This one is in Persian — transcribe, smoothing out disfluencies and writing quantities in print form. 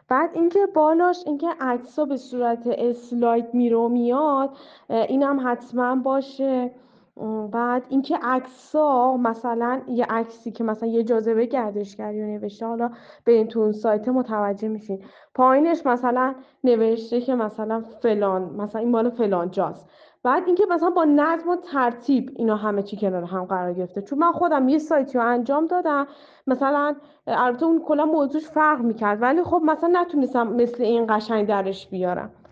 بعد اینکه بالاش اینکه عکس‌ها به صورت اسلاید میره و میاد، اینم حتما باشه. بعد اینکه عکس‌ها مثلا یه عکسی که مثلا یه جاذبه گردشگری رو نوشته، حالا برین تو اون سایت متوجه میشین پایینش مثلا نوشته که مثلا فلان، مثلا این مال فلان جاست. بعد اینکه مثلا با نظم و ترتیب اینا همه چی کنار هم قرار گرفته. چون من خودم یه سایتی رو انجام دادم، مثلا البته اون کلا موضوعش فرق میکرد، ولی خب مثلا نتونستم مثل این قشنگ درش بیارم.